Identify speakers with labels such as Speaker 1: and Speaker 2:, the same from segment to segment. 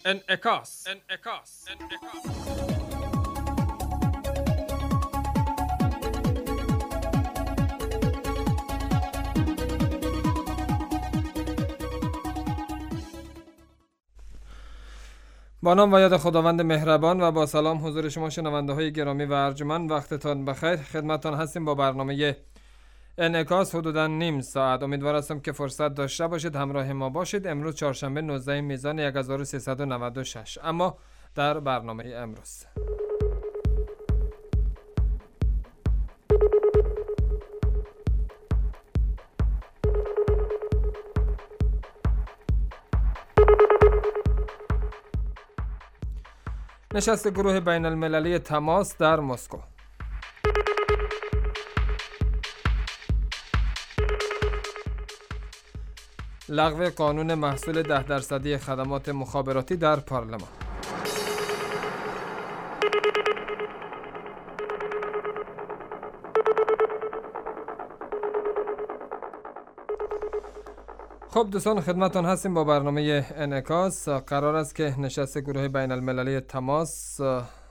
Speaker 1: انعکاس. با نام و یاد خداوند مهربان و با سلام حضور شما شنونده های گرامی و ارجمند، وقتتان بخیر. خدمتتان هستیم با برنامه انعکاس حدوداً نیم ساعت. امیدوار هستم که فرصت داشته باشید همراه ما باشید. امروز چهارشنبه 19 میزان 1396. اما در برنامه امروز نشست گروه بین المللی تماس در مسکو. لغو قانون محصول 10% خدمات مخابراتی در پارلمان. خب دوستان، خدمتتان هستیم با برنامه انعکاس. قرار است که نشست گروه بین المللی تماس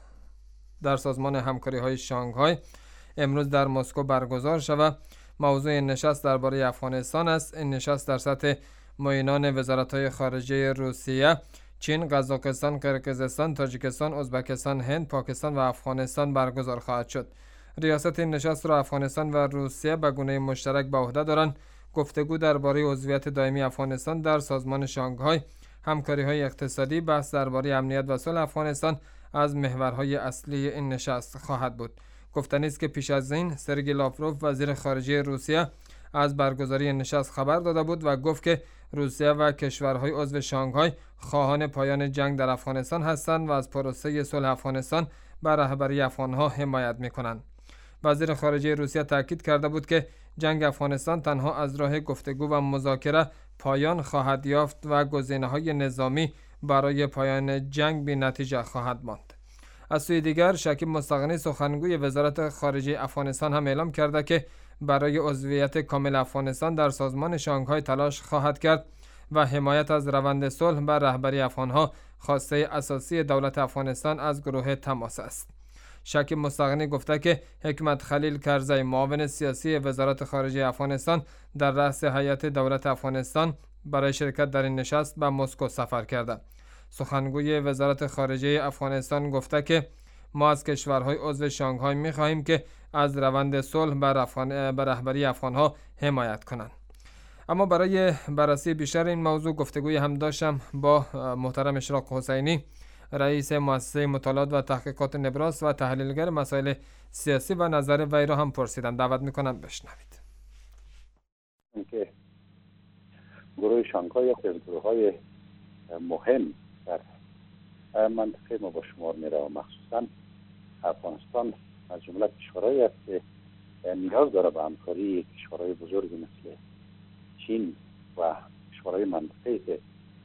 Speaker 1: در سازمان همکاری های شانگهای امروز در مسکو برگزار شود. موضوع این نشست درباره افغانستان است. این نشست در سطح معینان وزارت‌های خارجه روسیه، چین، قزاقستان، قرقیزستان، تاجیکستان، ازبکستان، هند، پاکستان و افغانستان برگزار خواهد شد. ریاست این نشست را افغانستان و روسیه به گونه مشترک به عهده دارند. گفتگو درباره عضویت دائمی افغانستان در سازمان شانگهای، همکاری‌های اقتصادی، بحث درباره امنیت و صلح افغانستان از محورهای اصلی این نشست خواهد بود. گفتنی است که پیش از این سرگئی لاوروف وزیر خارجه روسیه از برگزاری نشست خبر داده بود و گفت که روسیه و کشورهای عضو شانگهای خواهان پایان جنگ در افغانستان هستند و از پروسه صلح افغانستان بر رهبری افغانها حمایت می‌کنند. وزیر خارجه روسیه تاکید کرده بود که جنگ افغانستان تنها از راه گفتگو و مذاکره پایان خواهد یافت و گزینه‌های نظامی برای پایان جنگ بی نتیجه خواهد ماند. از سوی دیگر شکیب مستغنی سخنگوی وزارت خارجه افغانستان هم اعلام کرده که برای عضویت کامل افغانستان در سازمان شانگهای تلاش خواهد کرد و حمایت از روند صلح بر رهبری افغانها خواسته اساسی دولت افغانستان از گروه تماس است. شکیب مستغنی گفته که حکمت خلیل کرزی، معاون سیاسی وزارت خارجه افغانستان، در رأس هیئت دولت افغانستان برای شرکت در این نشست به مسکو سفر کرده. سخنگوی وزارت خارجه افغانستان گفته که ما از کشورهای عضو شانگهای می‌خواهیم که از روند صلح بر رهبری افغانها حمایت کنند. اما برای بررسی بیشتر این موضوع گفتگوی هم داشتم با محترم اشراق حسینی، رئیس مؤسسه مطالعات و تحقیقات نبراس و تحلیلگر مسائل سیاسی، و نظر وی را هم پرسیدم. دعوت می‌کنم بشنوید.
Speaker 2: اینکه گروه شانگهای یکی از گروه‌های مهم در منطقه ما با شمار میره و مخصوصا افغانستان از جمله کشورهایی است که نیاز داره به همکاری کشورهای بزرگی مثل چین و کشورهای منطقه‌ای که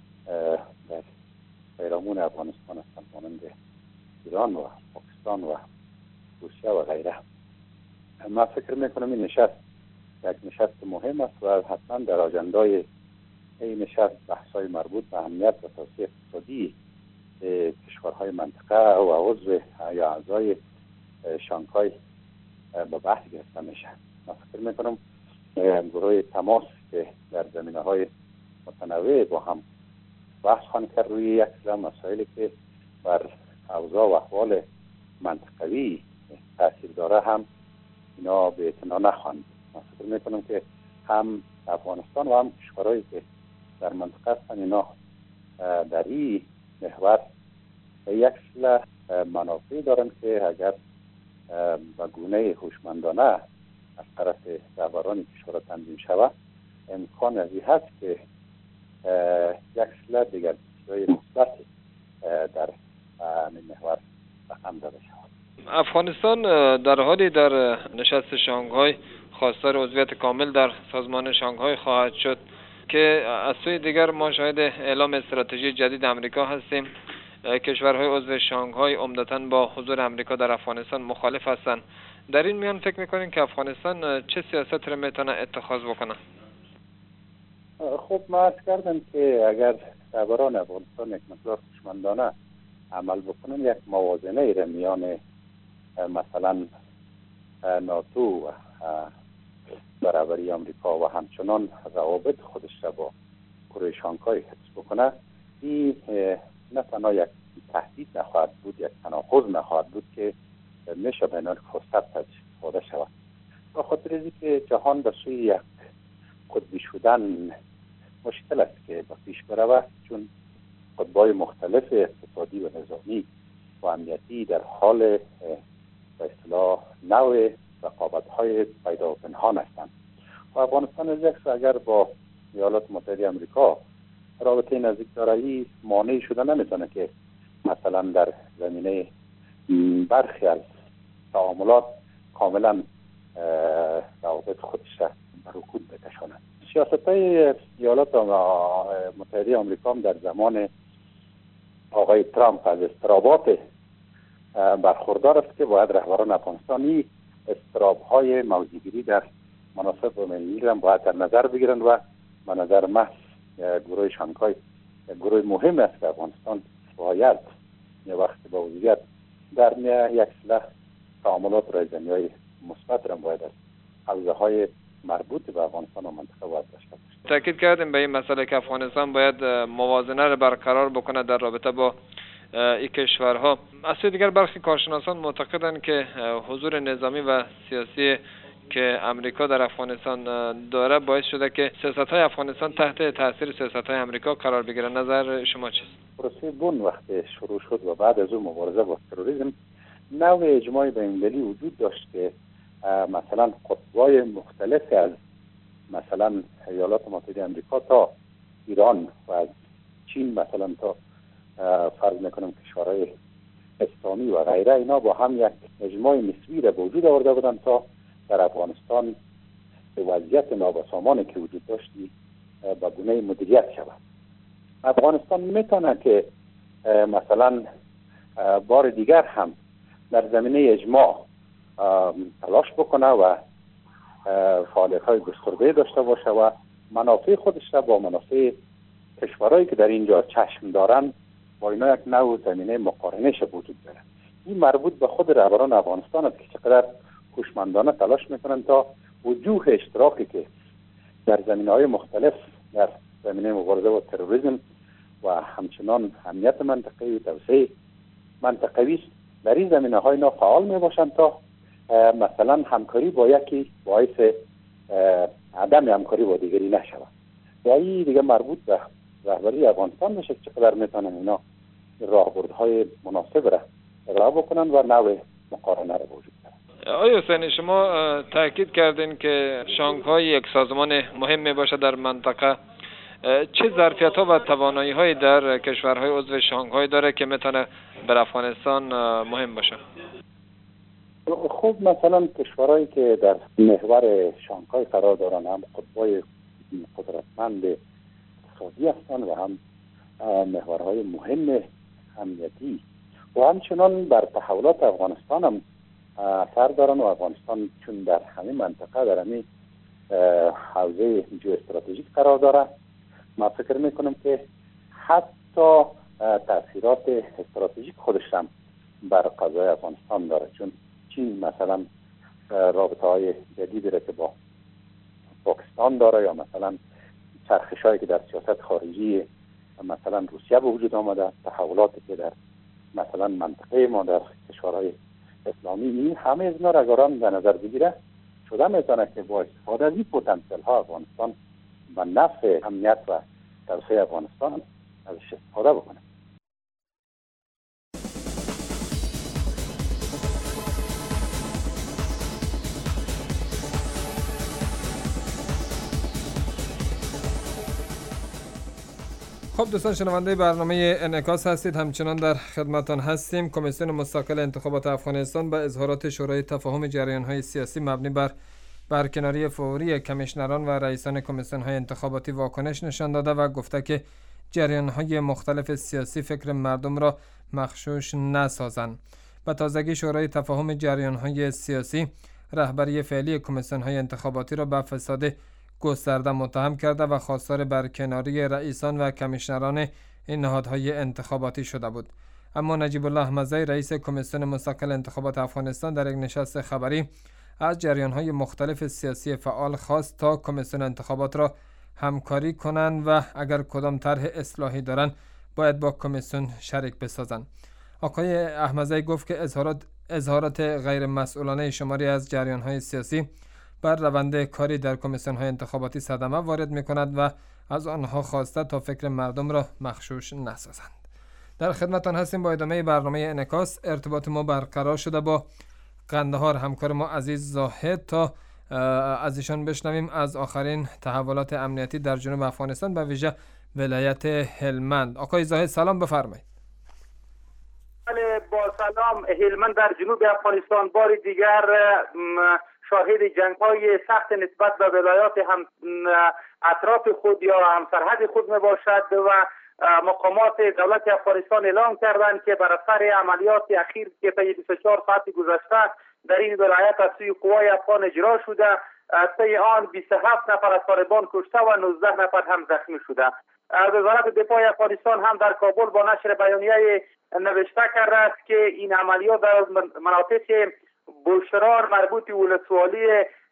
Speaker 2: در پیرامون افغانستان هستند مانند ایران و پاکستان و روسیه و غیره. من فکر میکنم این نشست یک نشست مهم است و حتما در آجندای این نشست بحث‌های مربوط به امنیت و توسعه اقتصادی کشورهای منطقه و عضو یا اعضای شانگهای به بحث گرفته میشه. من فکر میکنم گروه تماس که در زمینه‌های متنوع با هم بحث خواهند کرد روی یک سری مسائلی که بر اوضاع و احوال منطقوی تاثیر داره هم اینا به اعتنا نخواهند. من فکر میکنم که هم افغانستان و هم کشورهایی که در منطقه هستند اینا در این محور یک سری منافع دارند که اگر به گونه هوشمندانه از طرف رهبران کشورها تنظیم شود امکان ازی هست که یک سری دیگر چیزهای مثبت در این محور رقم داده شود.
Speaker 1: افغانستان در حالی در نشست شانگهای خواستار عضویت کامل در سازمان شانگهای خواهد شد که از سوی دیگر ما شاهد اعلام استراتژی جدید امریکا هستیم. کشورهای عضو شانگهای عمدتاً با حضور امریکا در افغانستان مخالف هستند. در این میان فکر میکنین که افغانستان چه سیاست را میتونه اتخاذ بکنه؟
Speaker 2: خب ما عرض کردم که اگر رهبران افغانستان یک مقدار هوشمندانه عمل بکنن، یک موازنه را میان مثلا ناتو و برابری آمریکا و همچنان روابط خودش را با گروه شانگهای حفظ بکنه، این نه تنها یک تهدید نخواهد بود، یک تناقض نخواهد بود که میشه به نوع فرصت استفاده شود. به خاطر اینکه که جهان به سوی یک قطبی شدن مشکل است که به پیش برود، چون قطب‌های مختلف اقتصادی و نظامی و امنیتی در حال به اصطلاح نوع رقابت‌های پیدا و پنهان هستند و افغانستان از یک اگر با ایالات متحده آمریکا رابطه نزدیک داره، این مانع شده نمیتونه که مثلا در زمینه برخی از تعاملات کاملا روابط خودش را به رکود بکشاند. سیاست‌های ایالات متحده آمریکا هم در زمان آقای ترامپ از اضطرابات برخوردار است که باید رهبران افغانستانی اضطراب‌های موضع‌گیری در مناسب ملی را باید در نظر بگیرند و به نظر من گروه شانگهای گروه مهم است که افغانستان باید یه وقت با وضعیت در یک سلح تعاملات رایزنی‌های مثبت را باید از حوزه‌های مربوط به افغانستان و منطقه باید داشته باشه.
Speaker 1: تاکید کردیم به این مسئله که افغانستان باید موازنه را برقرار بکنه در رابطه با این کشورها. از سوی دیگر برخی کارشناسان معتقدند که حضور نظامی و سیاسی که امریکا در افغانستان داره باعث شده که سیاست‌های افغانستان تحت تاثیر سیاست‌های امریکا قرار بگیره. نظر شما چیست؟
Speaker 2: پروسه بن وقتی شروع شد و بعد از اون مبارزه با تروریسم، نوع اجماع بین‌المللی وجود داشت که مثلا قطب‌های مختلف از مثلا ایالات متحده آمریکا تا ایران و از چین مثلا تا فرض میکنم کشورهای اسلامی و غیره، اینا با هم یک اجماع نسبی را به وجود آورده بودند تا در افغانستان به وضعیت نابسامانی که وجود داشتی به گونه مدیریت شود. افغانستان میتونه که مثلا بار دیگر هم در زمینه اجماع تلاش بکنه و فعالیت‌های گسترده داشته باشه و منافع خودش را با منافع کشورهایی که در اینجا چشم دارن با اینا یک نوع زمینه مقارنه وجود داره. این مربوط به خود رهبران افغانستان است که چقدر هوشمندانه تلاش میکنن تا وجوه اشتراکی که در زمینه‌های مختلف در زمینه مبارزه با تروریسم و همچنان امنیت منطقه‌ای و توسعه منطقوی در این زمینه‌های اینا فعال میباشند تا مثلا همکاری با یکی باعث عدم همکاری با دیگری نشود. و این دیگه مربوط به رهبری افغانستان میشه که چقدر میتونن اینا راهبردهای مناسب را ارائه بکنن و نوع مقارنه را وجود داره.
Speaker 1: آقای حسینی، شما تاکید کردین که شانگهای یک سازمان مهم میباشه در منطقه. چه ظرفیت‌ها و توانایی‌هایی در کشورهای عضو شانگهای داره که میتونه بر افغانستان مهم باشه؟
Speaker 2: خب مثلا کشورهایی که در محور شانگهای قرار دارن هم قطب‌های قدرتمند اقتصادی هستند و هم محورهای مهم امنیتی و همچنان بر تحولات افغانستان هم اثر دارن و افغانستان چون در همین منطقه در همین حوزه جو استراتژیک قرار داره، ما فکر میکنم که حتی تاثیرات استراتژیک خودش هم بر قضای افغانستان داره، چون چین مثلا رابطه های جدیدی را که با پاکستان داره یا مثلا چرخشایی که در سیاست خارجی مثلا روسیه به وجود آمده، تحولاتی که در مثلا منطقه ما در کشورهای اسلامی، این همه از اینا را اگران به نظر بگیره شده میتونه که با استفاده از این پتانسیل ها افغانستان به نفع امنیت و توسعه افغانستان ازش استفاده بکنه.
Speaker 1: خب دوستان شنونده برنامه انعکاس هستید، همچنان در خدمتان هستیم. کمیسیون مستقل انتخابات افغانستان با اظهارات شورای تفاهم جریان‌های سیاسی مبنی بر برکناری فوری کمیشنران و رئیسان کمیسیون‌های انتخاباتی واکنش نشان داده و گفته که جریان‌های مختلف سیاسی فکر مردم را مغشوش نسازند. به تازگی شورای تفاهم جریان‌های سیاسی رهبری فعلی کمیسیون‌های انتخاباتی را به فساد گسترده متهم کرده و خواستار برکناری رئیسان و کمیشنران این نهادهای انتخاباتی شده بود. اما نجیب الله احمدزی رئیس کمیسیون مستقل انتخابات افغانستان در یک نشست خبری از جریان‌های مختلف سیاسی فعال خواست تا کمیسیون انتخابات را همکاری کنند و اگر کدام طرح اصلاحی دارند باید با کمیسیون شریک بسازند. آقای احمدزی گفت که اظهارات غیر مسئولانه شماری از جریان‌های سیاسی بر روند کاری در کمیسیون‌های انتخاباتی صدمه وارد می‌کند و از آنها خواسته تا فکر مردم را مغشوش نسازند. در خدمتتان هستیم با ادامه برنامه انعکاس. ارتباط ما برقرار شده با قندهار همکار ما عزیز زاهد تا از ایشان بشنویم از آخرین تحولات امنیتی در جنوب افغانستان به ویژه ولایت هلمند. آقای زاهد سلام بفرمایید.
Speaker 3: با سلام. هلمند در جنوب افغانستان بار دیگر شاهد جنگ‌های سخت نسبت به ولایات هم اطراف خود یا هم سرحد خود می باشد و مقامات دولت افغانستان اعلام کردند که بر اثر عملیات اخیر که طی 24 ساعت گذشته در این ولایت از سوی قوای افغان اجرا شده، طی آن 27 نفر از طالبان کشته و 19 نفر هم زخمی شده. وزارت دفاع افغانستان هم در کابل با نشر بیانیه نوشته کرده است که این عملیات در مناطق بوشران مربوط ولسوالی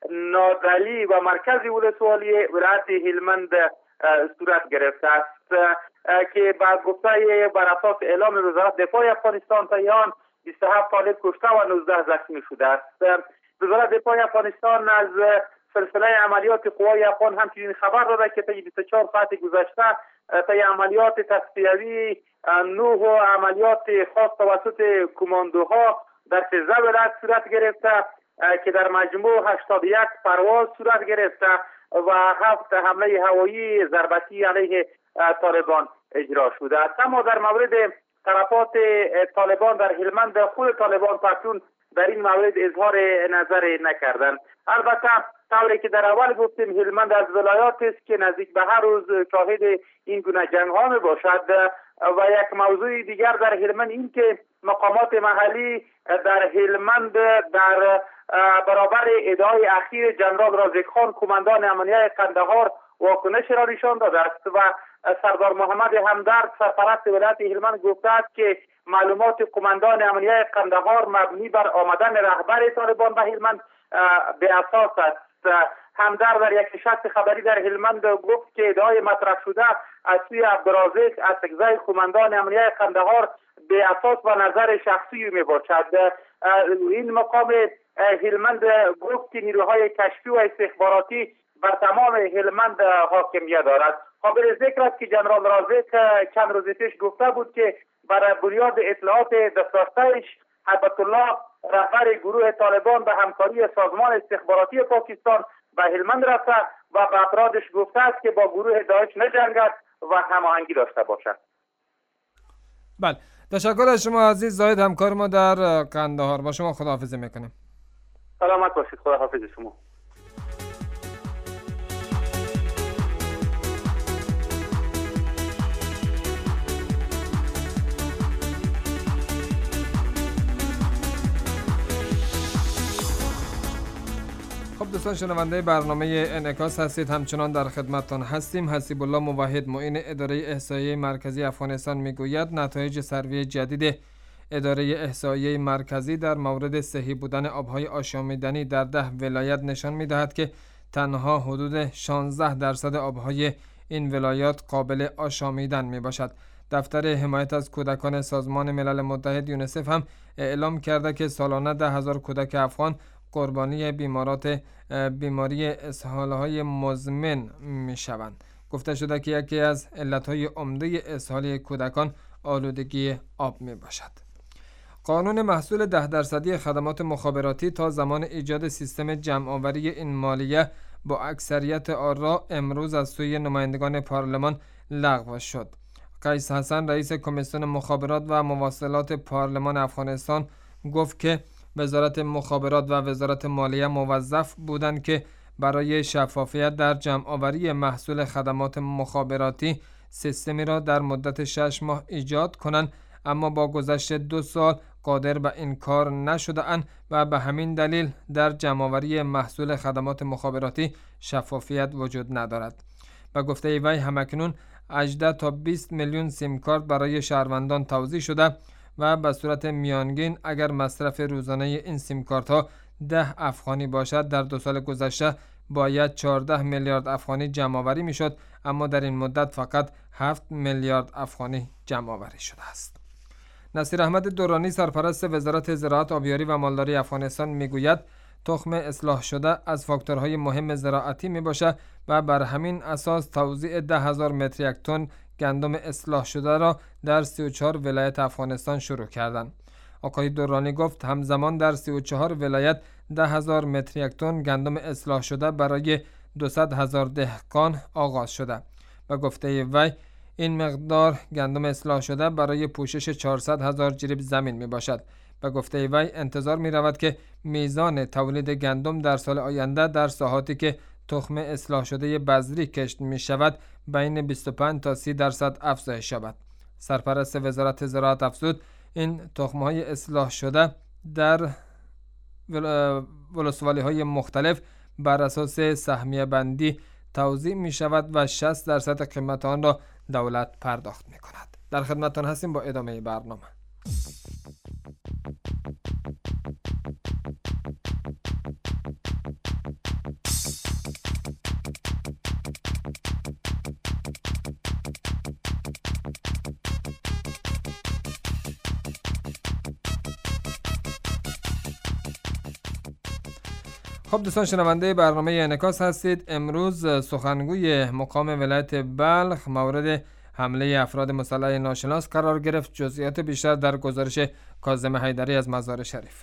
Speaker 3: نادلی و مرکز ولسوالی ولایت هلمند صورت گرفته است که با گفته بر اساس اعلام وزارت دفاع افغانستان تا آن 27 طالب کشته و 19 زخمی شده است. وزارت دفاع افغانستان از سلسله عملیات قوای افغان همچنین خبر داده که طی 24 ساعت گذشته طی عملیات تصفیوی 9 عملیات خاص توسط کماندوها در 13 ولایت صورت گرفته که در مجموع 81 پرواز صورت گرفته و 7 حمله هوایی ضربتی علیه طالبان اجرا شده است. اما در مورد تلفات طالبان در هلمند خود طالبان پختون در این مورد اظهار نظر نکردند. البته طوری که در اول گفتیم هلمند از ولایات است که نزدیک به هر روز شاهد این گونه جنگ ها می باشد و یک موضوع دیگر در هلمند این که مقامات محلی در هلمند در برابر ادعای اخیر جنرال رازق خان کماندان امنیه قندهار واکنش را نشان داده است و سردار محمد همدرد سرپرست ولایت هلمند گفته است که معلومات کماندان امنیه قندهار مبنی بر آمدن رهبر طالبان به هلمند به اساس است. همدرد در یک نشست خبری در هلمند گفت که ادعای مطرح شده از سوی عبدالرازق اسکزی کماندان امنیه قندهار به اساس و نظر شخصی می باشد. این مقام هلمند گفت که نیروهای کشفی و استخباراتی بر تمام هلمند حاکمیت دارد. قابل ذکر است که جنرال رازق چند روز پیش گفته بود که بر بنیاد اطلاعات دستاوردش هیبت الله رهبر گروه طالبان به همکاری سازمان استخباراتی پاکستان به هلمند رفته و به افرادش گفته است که با گروه داعش نجنگد و هماهنگی داشته باشد.
Speaker 1: بله، تشکر از شما عزیز زاهد همکار ما در قندهار. با شما خداحافظی میکنیم.
Speaker 3: سلامت باشید. خداحافظ شما.
Speaker 1: دوستان شنونده برنامه انعکاس هستید، همچنان در خدمتتان هستیم. حسیب الله موحد معین اداره احصایه مرکزی افغانستان میگوید نتایج سروی جدید اداره احصایه مرکزی در مورد صحیح بودن آبهای آشامیدنی در 10 ولایت نشان میدهد که تنها حدود 16% آبهای این ولایات قابل آشامیدن می باشد. دفتر حمایت از کودکان سازمان ملل متحد یونیسف هم اعلام کرده که سالانه 10,000 کودک افغان قربانی بیماری اسهال‌های مزمن می‌شوند. گفته شده که یکی از علت‌های عمده اسهال کودکان آلودگی آب میباشد. قانون محصول 10% خدمات مخابراتی تا زمان ایجاد سیستم جمع‌آوری این مالیه با اکثریت آرا امروز از سوی نمایندگان پارلمان لغو شد. قیس حسن رئیس کمیسیون مخابرات و مواصلات پارلمان افغانستان گفت که وزارت مخابرات و وزارت مالیه موظف بودند که برای شفافیت در جمع‌آوری محصول خدمات مخابراتی سیستمی را در مدت 6 ماه ایجاد کنند، اما با گذشت 2 سال قادر به این کار نشده اند و به همین دلیل در جمع‌آوری محصول خدمات مخابراتی شفافیت وجود ندارد. به گفته وی همکنون 18 تا 20 میلیون سیم کارت برای شهروندان توزیع شده و به صورت میانگین اگر مصرف روزانه این سیم کارت ها 10 افغانی باشد در 2 سال گذشته باید 14 میلیارد افغانی جمع آوری می شد، اما در این مدت فقط 7 میلیارد افغانی جمع آوری شده است. نصیر احمد دورانی سرپرست وزارت زراعت، آبیاری و مالداری افغانستان می گوید تخم اصلاح شده از فاکتورهای مهم زراعتی می باشد و بر همین اساس توزیع 10,000 متر یک تن گندم اصلاح شده را در 34 ولایت افغانستان شروع کردند. آقای دورانی گفت همزمان در 34 ولایت 10,000 متر یک تن گندم اصلاح شده برای 200,000 دهقان آغاز شده. و گفته وی این مقدار گندم اصلاح شده برای پوشش 400,000 جریب زمین می باشد. و گفته وی انتظار می رود که میزان تولید گندم در سال آینده در ساحاتی که تخم اصلاح شده بذری کشت می شود بین 25 تا 30% افزایش یابد. سرپرست وزارت زراعت افزود این تخم‌های اصلاح شده در ولسوالی‌های مختلف بر اساس سهمیه بندی توزیع می شود و 60% قیمت آن را دولت پرداخت می کند. در خدمتتان هستیم با ادامه برنامه. خب دوستان شنونده برنامه انعکاس هستید. امروز سخنگوی مقام ولایت بلخ مورد حمله افراد مسلح ناشناس قرار گرفت. جزئیات بیشتر در گزارش کاظم حیدری از مزار شریف.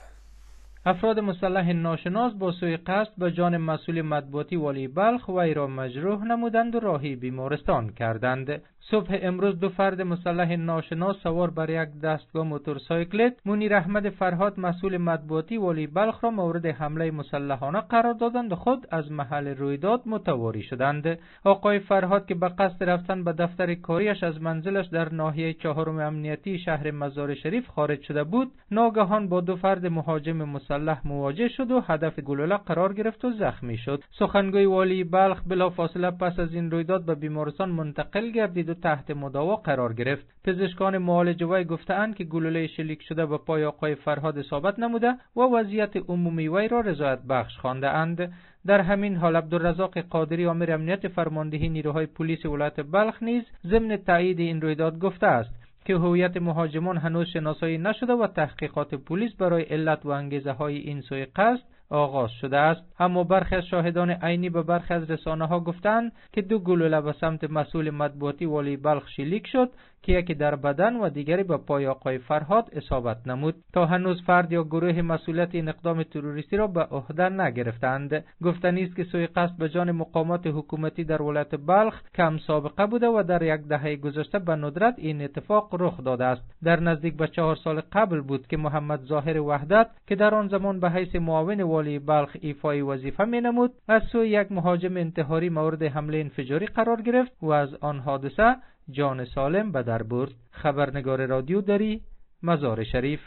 Speaker 4: افراد مسلح ناشناس با سوء قصد به جان مسئول مطبوعاتی والی بلخ وی را مجروح نمودند و راهی بیمارستان کردند. صبح امروز 2 فرد مسلح ناشناس سوار بر یک دستگاه موتورسایکلت منیر احمد فرهاد مسئول مطبوعاتی والی بلخ را مورد حمله مسلحانه قرار دادند و خود از محل رویداد متواری شدند. آقای فرهاد که به قصد رفتن به دفتر کاریش از منزلش در ناحیه 4 امنیتی شهر مزار شریف خارج شده بود، ناگهان با 2 فرد مهاجم مسلح مواجه شد و هدف گلوله قرار گرفت و زخمی شد. سخنگوی والی بلخ بلافاصله پس از این رویداد به بیمارستان منتقل گردید و تحت مداوا قرار گرفت. پزشکان معالج وی گفتند که گلوله شلیک شده به پای آقای فرهاد اصابت نموده و وضعیت عمومی وی را رضایت بخش خوانده اند. در همین حال عبدالرزاق قادری آمر امنیت فرماندهی نیروهای پلیس ولایت بلخ نیز ضمن تایید این رویداد گفته است که هویت مهاجمان هنوز شناسایی نشده و تحقیقات پلیس برای علت و انگیزه های این سوء قصد آغاز شده است. اما برخی از شاهدان عینی به برخی از رسانه‌ها گفتند که 2 گلوله به سمت مسئول مطبوعاتی والی بلخ شلیک شد که یکی در بدن و دیگری به پای آقای فرهاد اصابت نمود. تا هنوز فرد یا گروه مسئولیت این اقدام تروریستی را به عهده نگرفتند. گفتنی است که سوء قصد به جان مقامات حکومتی در ولایت بلخ کم سابقه بوده و در 1 دهه گذشته به ندرت این اتفاق رخ داده است. در نزدیک به 4 سال قبل بود که محمد ظاهر وحدت که در آن زمان به حیث معاون والی بلخ ایفای وظیفه می‌نمود از سوی یک مهاجم انتحاری مورد حمله انفجاری قرار گرفت و از آن حادثه جان سالم به در برد. خبرنگار رادیو دری، مزار شریف.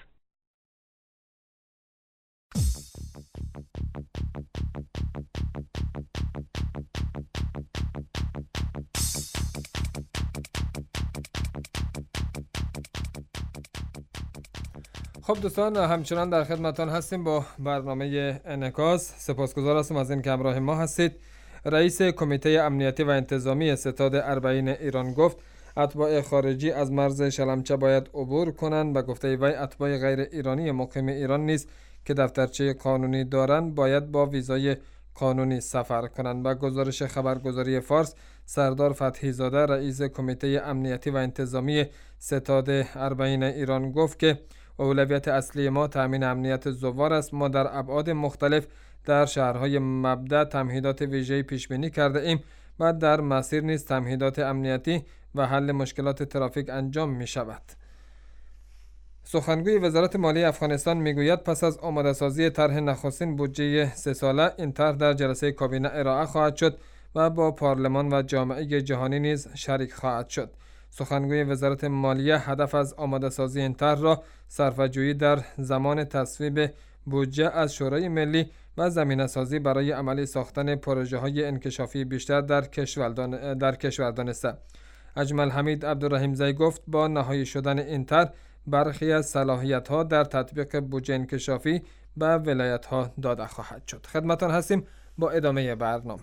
Speaker 1: خب دوستان همچنان در خدمتان هستیم با برنامه انعکاس. سپاسگزار هستم از این که همراه ما هستید. رئیس کمیته امنیتی و انتظامی ستاد اربعین ایران گفت اتباع خارجی از مرز شلمچه باید عبور کنند. به گفته وی اتباع غیر ایرانی مقیم ایران نیز که دفترچه قانونی دارند باید با ویزای قانونی سفر کنند. با گزارش خبرگزاری فارس، سردار فتحی زاده رئیس کمیته امنیتی و انتظامی ستاد اربعین ایران گفت که اولویت اصلی ما تامین امنیت زوار است. ما در ابعاد مختلف در شهرهای مبدا تمهیدات ویژه‌ای پیش بینی کرده ایم و در مسیر نیز تمهیدات امنیتی و حل مشکلات ترافیک انجام می شود. سخنگوی وزارت مالی افغانستان میگوید پس از آماده سازی طرح نخستین بودجه 3 ساله این طرح در جلسه کابینه ارائه خواهد شد و با پارلمان و جامعه جهانی نیز شریک خواهد شد. سخنگوی وزارت مالیه هدف از آماده سازی این طرح را صرفه‌جویی در زمان تصویب بودجه از شورای ملی و زمینه سازی برای عملی ساختن پروژه های انکشافی بیشتر در کشور دانسته. اجمل حمید عبدالرحیم زی گفت با نهایی شدن این طرح برخی از صلاحیت ها در تطبیق بودجه انکشافی به ولایت ها داده خواهد شد. خدمتان هستیم با ادامه برنامه.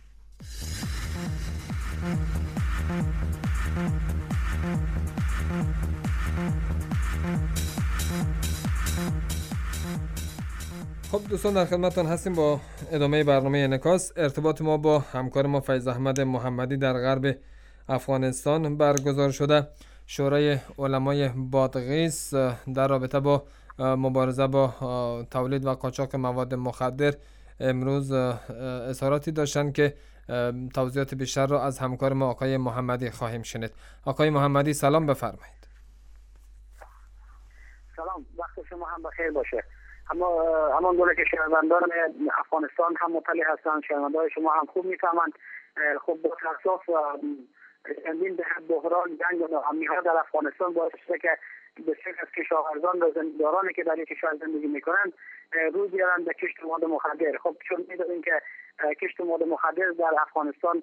Speaker 1: خب دوستان، در خدمتتان هستیم با ادامه برنامه انعکاس. ارتباط ما با همکار ما فیض احمد محمدی در غرب افغانستان برگزار شده. شورای علمای بادغیس در رابطه با مبارزه با تولید و قاچاق مواد مخدر امروز اظهاراتی داشتند که توضیحات بیشتر را از همکار ما آقای محمدی خواهیم شنید. آقای محمدی سلام بفرمایید.
Speaker 5: سلام، وقت شما هم بخیر باشه. همان گونه که شنوندگان افغانستان هم مطلع هستند، شنوندگان شما هم خوب میفهمند. خب با تاسف چندین دهه بحران، جنگ و ناامنی‌ها در افغانستان باعث شده که بسیاری از کشاورزان و زمیندارانی که در این کشور زندگی میکنند روی بیارند به کشت مواد مخدر. خب چون میدونیم که کشت مواد مخدر در افغانستان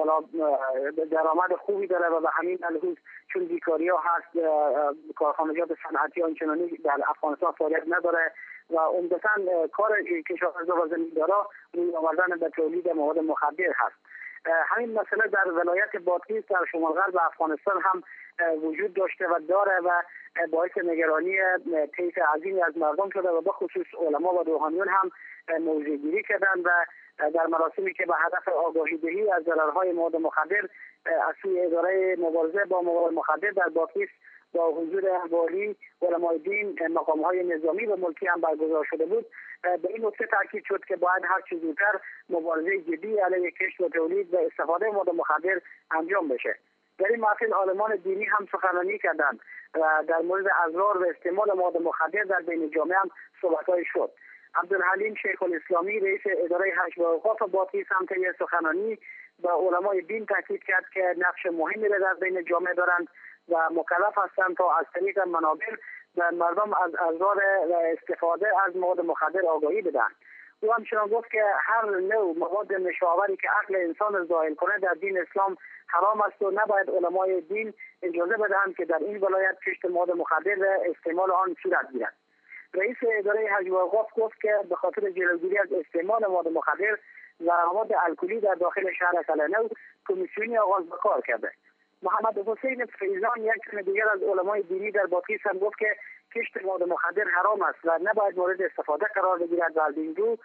Speaker 5: درآمد خوبی داره و به همین لحاظ چون بیکاری ها هست، کارخانجات صنعتی آنچنانی در افغانستان فعالیت نداره و عمدتاً کار کشاورزان و زمیندارا روی آوردن به تولید مواد مخدر هست. همین مسئله در ولایت بادغیس در شمال غرب افغانستان هم وجود داشته و داره و باعث نگرانی طیف عظیمی از مردم شده و به خصوص علما و روحانیون هم موضع گیری کردن و در مراسمی که به هدف آگاهی دهی از ضررهای مواد مخدر از سوی اداره مبارزه با مواد مخدر در بادغیس با حضور والی، علمای دین، مقام‌های نظامی و ملکی هم برگزار شده بود. به این نکته تاکید شد که باید هر چه زودتر مبارزه جدی علیه کشت و تولید و استفاده مواد مخدر انجام بشه. در این محفل عالمان دینی هم سخنرانی کردند و در مورد اضرار و استعمال مواد مخدر در بین جامعه هم صحبت‌هایی شد. عبدالحلیم شیخ الاسلامی رئیس اداره حج و اوقاف بادغیس هم طی سخنرانی با علمای دین تاکید کرد که نقش مهمی را در بین جامعه دارند و مکلف هستند تا از طریق منابر و مردم از اضرار و استفاده از مواد مخدر آگاهی بدن. او همچنان گفت که هر نوع مواد نشاوری که عقل انسان زائل کنه در دین اسلام حرام است و نباید علمای دین اجازه بدهند که در این ولایت کشت مواد مخدر و استعمال آن صورت گیرد. رئیس اداره حج و اوقاف گفت که به خاطر جلوگیری از استعمال مواد مخدر و مواد الکلی در داخل شهر کلنو کمیسیونی آغاز به کار کرده. محمد حسین فیضان، یک تن دیگر از علمای دینی در بادغیس هم گفت که کشت مواد مخدر حرام است و نباید مورد استفاده قرار بگیرد و از این رو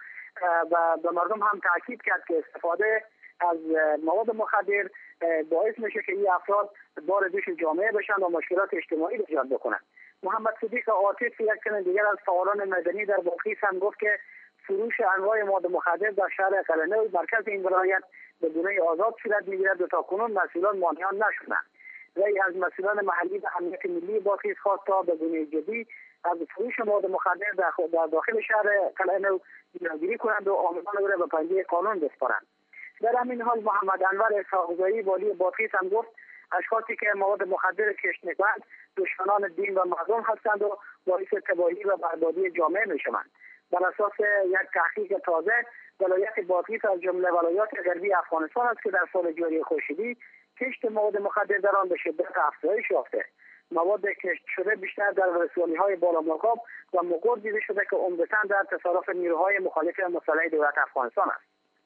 Speaker 5: و به مردم هم تاکید کرد که استفاده از مواد مخدر باعث میشه که این افراد بار دوش جامعه بشن و مشکلات اجتماعی ایجاد بکنند. محمد صدیق عاطف، یک تن دیگر از فعالان مدنی در بادغیس هم گفت که فروش انواع مواد مخدر در شهر قلنو مرکز این ولایت به گونه آزاد صورت میگیرد و تاکنون مسئولان مانعان نشدند. وی از مسئولان محلی و امنیت ملی بادغیس خواست تا به گونه جدی از فروش مواد مخدر در داخل شهر قلعه‌نو جلوگیری کنند و عاملان را به پنجه قانون بسپارند. در همین حال محمد انور اسحاق‌زایی والی بادغیس هم گفت اشخاصی که مواد مخدر کشت می‌کنند دشمنان دین و مردم هستند و باعث تباهی و بربادی جامعه می‌شوند. بر اساس یک تحقیق تازه، ولایت بادغیس از جمله ولایات غربی افغانستان است که در سال جاری خورشیدی کشت مواد مخدر در آن به شدت افزایش یافته. مواد کشت شده بیشتر در ولسوالی‌های بالا مقام و مقر دیده شده که عمدتاً در تصرف نیروهای مخالف مسلح دولت افغانستان است.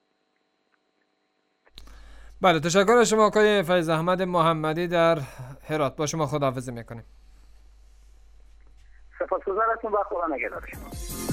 Speaker 1: بله، تشکر از شما آقای فیض احمد محمدی در هرات. با شما خداحافظی میکنیم.
Speaker 5: سپاسگزارم و خدا نگهدار شما.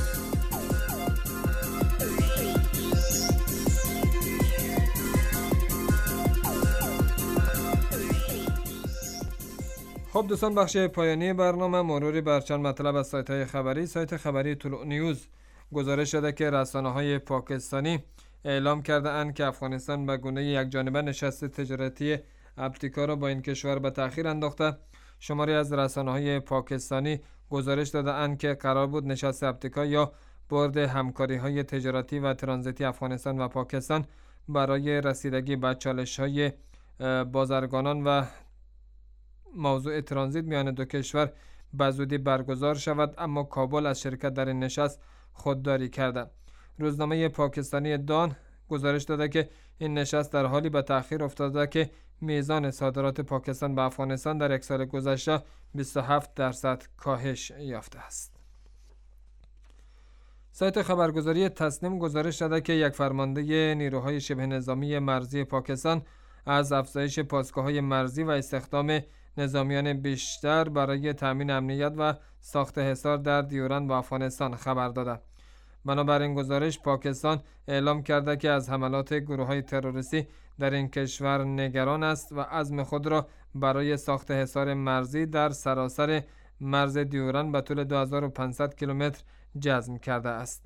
Speaker 1: خب دوستان، بخش پایانی برنامه مروری بر چند مطلب از سایت‌های خبری. سایت خبری طلوع نیوز گزارش داده که رسانه‌های پاکستانی اعلام کرده اند که افغانستان به گونه یکجانبه نشست تجارتی ابتکار را با این کشور به تأخیر انداخته. شماری از رسانه‌های پاکستانی گزارش داده اند که قرار بود نشست ابتکار یا بورد همکاری‌های تجارتی و ترانزیتی افغانستان و پاکستان برای رسیدگی به چالش‌های بازرگانان و موضوع ترانزیت میان دو کشور به زودی برگزار شود، اما کابل از شرکت در این نشست خودداری کرده. روزنامه پاکستانی دان گزارش داده که این نشست در حالی به تأخیر افتاده که میزان صادرات پاکستان به افغانستان در یک سال گذشته 27% کاهش یافته است. سایت خبرگزاری تسنیم گزارش داده که یک فرمانده نیروهای شبه نظامی مرزی پاکستان از افزایش پاسگاه‌های مرزی و استخدام نظامیان بیشتر برای تامین امنیت و ساخت حصار در دیورند با افغانستان خبر داده. بنابراین گزارش پاکستان اعلام کرده که از حملات گروه‌های تروریستی در این کشور نگران است و عزم خود را برای ساخت حصار مرزی در سراسر مرز دیورند به طول 2500 کیلومتر جزم کرده است.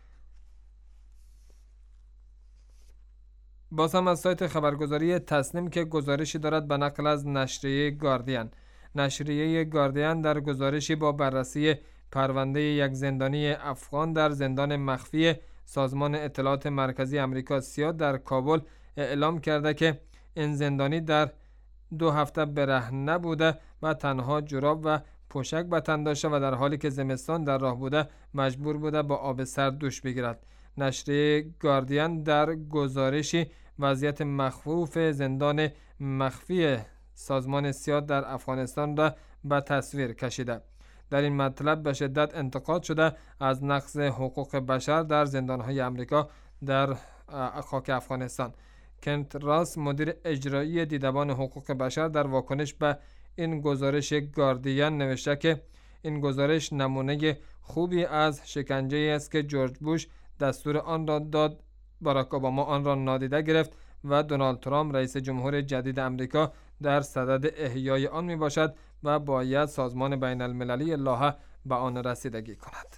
Speaker 1: باز هم از سایت خبرگزاری تسنیم که گزارشی دارد به نقل از نشریه گاردین. نشریه گاردین در گزارشی با بررسی پرونده یک زندانی افغان در زندان مخفی سازمان اطلاعات مرکزی آمریکا سیا در کابل اعلام کرده که این زندانی در 2 هفته برهنه بوده و تنها جوراب و پوشک به تن داشته و در حالی که زمستان در راه بوده مجبور بوده با آب سرد دوش بگیرد. نشریه گاردین در گزارشی وضعیت مخوف زندان مخفی سازمان سیا در افغانستان را به تصویر کشیده. در این مطلب به شدت انتقاد شده از نقض حقوق بشر در زندان‌های آمریکا در خاک افغانستان. کنت راس مدیر اجرایی دیدبان حقوق بشر در واکنش به این گزارش گاردین نوشته که این گزارش نمونه خوبی از شکنجه است که جورج بوش دستور آن را داد، باراک اوباما آن را نادیده گرفت و دونالد ترامپ رئیس جمهور جدید آمریکا در صدد احیای آن می باشد و باید سازمان بین المللی لاها به آن رسیدگی کند.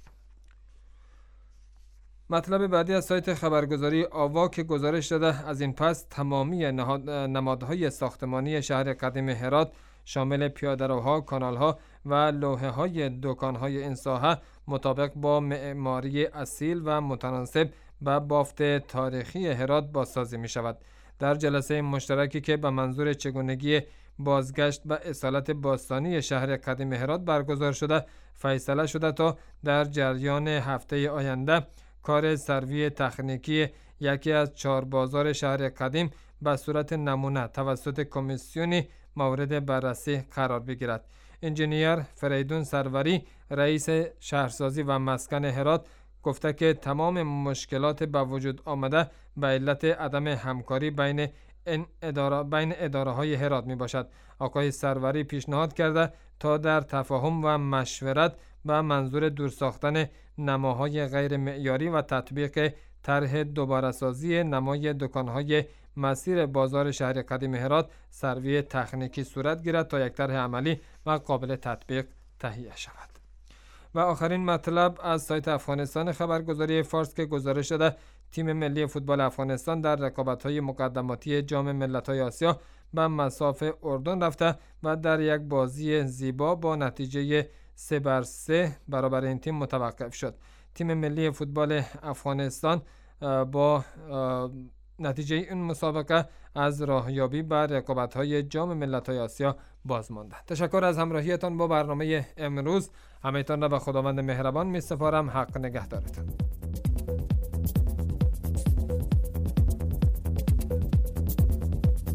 Speaker 1: مطلب بعدی از سایت خبرگزاری آوا که گزارش داده از این پس تمامی نمادهای ساختمانی شهر قدیم هرات شامل پیاده‌روها، کانالها و لوحه‌های دکان‌های این ساحه مطابق با معماری اصیل و متناسب با بافت تاریخی هرات بازسازی می شود. در جلسه مشترکی که به منظور چگونگی بازگشت به اصالت باستانی شهر قدیم هرات برگزار شده، فیصله شده تا در جریان هفته آینده کار سروی تکنیکی یکی از 4 بازار شهر قدیم به صورت نمونه توسط کمیسیونی مورد بررسی قرار بگیرد. انجینیر فریدون سروری رئیس شهرسازی و مسکن هرات گفته که تمام مشکلات به وجود آمده به علت عدم همکاری بین اداره های هرات می باشد. آقای سروری پیشنهاد کرده تا در تفاهم و مشورت به منظور دور ساختن نماهای غیر معیاری و تطبیق طرح دوباره سازی نمای دکانهای مسیر بازار شهر قدیم هرات سروی تکنیکی صورت گیرد تا یک طرح عملی و قابل تطبیق تهیه شود. و آخرین مطلب از سایت افغانستان خبرگزاری فارس که گزارش داده تیم ملی فوتبال افغانستان در رقابت‌های مقدماتی جام ملت‌های آسیا به مصاف اردن رفته و در یک بازی زیبا با نتیجه 3-3 برابر این تیم متوقف شد. تیم ملی فوتبال افغانستان با نتیجه این مسابقه از راهیابی بر رقابت‌های جام ملت‌های آسیا باز مانده. تشکر از همراهیتان با برنامه امروز. همه‌تان را به خداوند مهربان می‌سپارم. حق نگهدارتان.